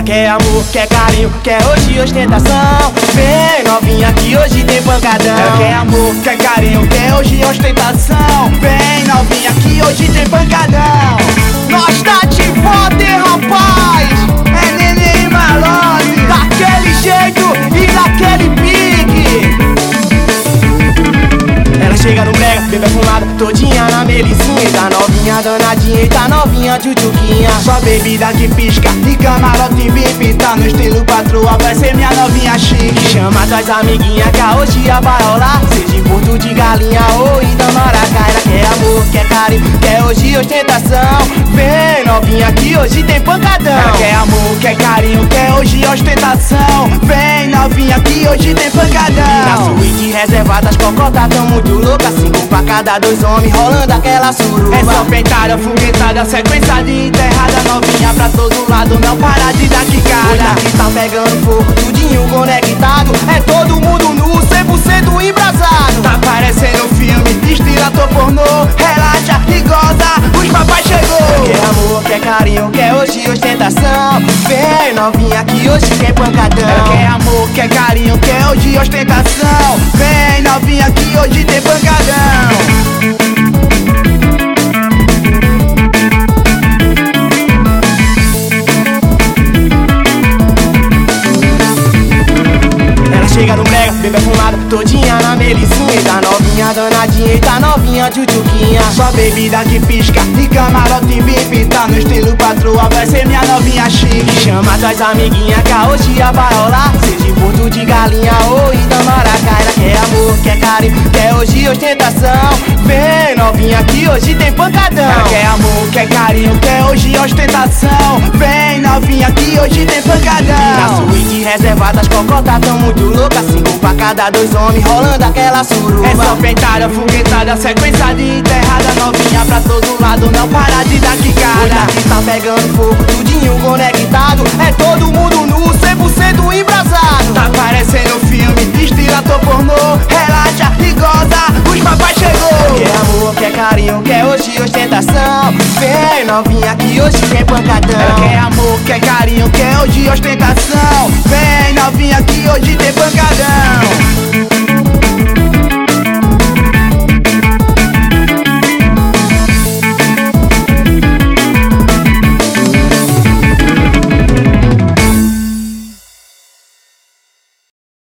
quer amor, quer carinho, quer hoje ostentação. Vem novinha que hoje tem pancadão. Ela quer amor, quer carinho, quer hoje ostentação. Vem novinha que hoje tem pancadão. Nós tá de volta, hein, rapaz. É Nenê e Malone, daquele jeito e daquele pique. Ela chega no brega, bem perfumada, todinha na melicinha. Tá novinha danadinha e tá novinha tchutchuquinha. só bebida que pisca e camarote VIP. Tá no estilo patroa, vai ser minha novinha chique. Chama tuas amiguinhas que a orgia vai rolar. Seja em Porto de Galinha ou Itamaracá. Ela quer amor, quer carinho, quer hoje ostentação. Vem novinha que hoje tem pancadão. Ela quer amor, quer carinho, quer hoje ostentação. Vem novinha que hoje tem pancadão. Na suíte reservada as cocotas tão muito loucas. 5 pra cada 2 homens rolando aquela suruba. É só peitada, foguetada, sequência de enterrada. Novinha pra todo lado, não para de dar quicada. Olha que tá pegando fogo, tudinho conectado. É todo mundo nu, 100% embrasado. Tá parecendo filme, estilo ator pornô. Relaxa e goza, os papai chegou. Quer amor, quer carinho, quer hoje ostentação. Vem novinha que hoje tem pancadão. Ela quer amor, quer carinho, quer hoje ostentação. Vem novinha que hoje tem pancadão. Chega no brega, bem perfumada, todinha na melicinha. Tá novinha danadinha e tá novinha tchutchuquinha. só bebida que pisca e camarote VIP. Tá no estilo patroa, vai ser minha novinha chique. Chama tuas amiguinhas que a orgia vai rolar. Seja em Porto de Galinha ou Itamaracá. Ela quer amor, quer carinho, quer hoje ostentação. Vem novinha que hoje tem pancadão. Ela quer amor, quer carinho, quer hoje ostentação. Vem novinha que hoje tem pancadão. Na suíte reservada as cocotas tão muito loucas. 5 pra cada 2 homens rolando aquela suruba. É só peitada, foguetada, sequência de enterrada. Novinha pra todo lado, não para de dar quicada. Olha que tá pegando fogo, tudinho conectado. É todo mundo nu, 100% embrasado. Tá parecendo filme, estilo ator pornô. Relaxa e goza, os papai chegou. Quer amor, quer carinho, quer hoje ostentação. Vem novinha que hoje tem pancadão. Ela quer amor, quer carinho, quer hoje ostentação. Vem novinha que hoje tem pancadão.